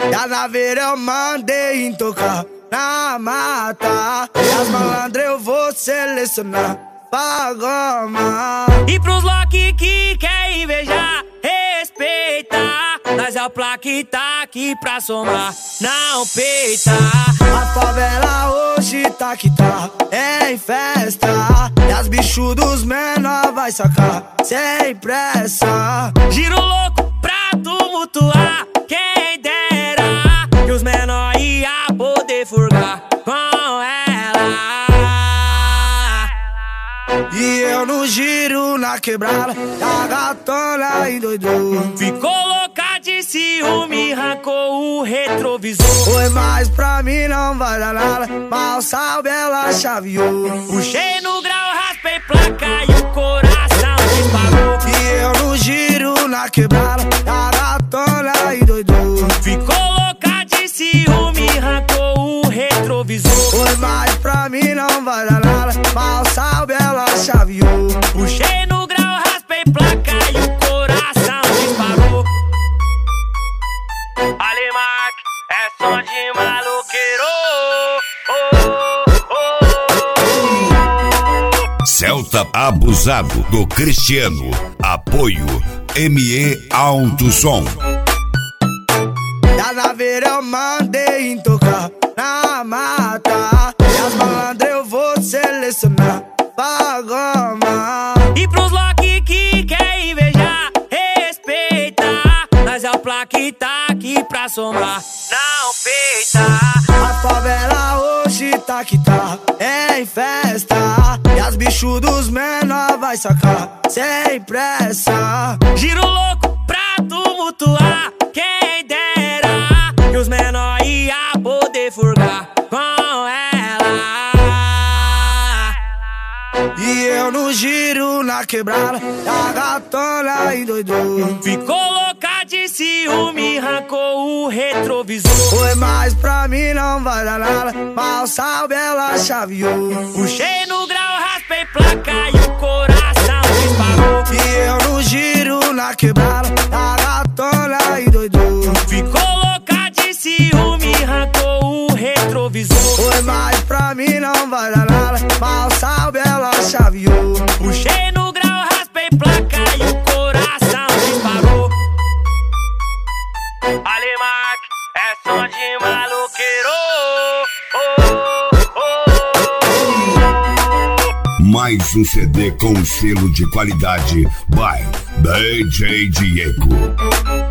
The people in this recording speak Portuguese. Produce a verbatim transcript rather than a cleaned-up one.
E a naveira eu mandei em tocar na mata. E as malandras eu vou selecionar pra goma. E pros Loki que quer invejar, respeita. Nós é o plaque tá aqui pra somar, não peita. A favela hoje tá que tá em festa. E as bichos dos menor vai sacar sem pressa. Giro louco pra tumultuar, quem dera que os menor ia poder furgar com ela. E eu no giro na quebrada, a gatona endoidou. Ficou louca de ciúme, arrancou o retrovisor. Foi, mas pra mim não vai dar nada, mal sabe ela chaveou. Puxei no grau, raspei placa e o coração disparou. E eu no giro na quebrada, a gatona endoidou. Ficou louca de ciúme, arrancou o retrovisor. Foi, mas pra mim não vai dar nada, mal sabe ela chaveou. Puxei no grau, raspei placa e o coração disparou. Alimac, é som de maloqueiro. Oh, oh, oh. Celta Abusado do Cristiano. Apoio M E Alto Som. E a naveira eu mandei em tocar na mata. E as malandras eu vou selecionar pra goma. E pros Loki que quer invejar, respeita. Nós é o plaque tá aqui pra somar, não peita. A favela hoje tá que tá em festa. E as bichos dos menor vai sacar sem pressa. Giro louco pra tumultuar, quem dera que os menor ia poder furgar com ela. E eu no giro na quebrada, a gatona endoidou. Ficou louca de ciúme, arrancou o retrovisor. Foi, mas pra mim não vai dar nada, mal sabe ela chaveou. Puxei no grau, raspei placa e o coração disparou. E eu no giro na quebrada, a gatona endoidou. Ficou louca de ciúme, arrancou o retrovisor. Foi, mas pra mim não vai dar nada, mal sabe ela chaveou. Puxei no grau, raspei placa e o coração disparou. Alimac, é som de maloqueiro. Oh, oh, oh. Mais um C D com selo de qualidade by D J Diego.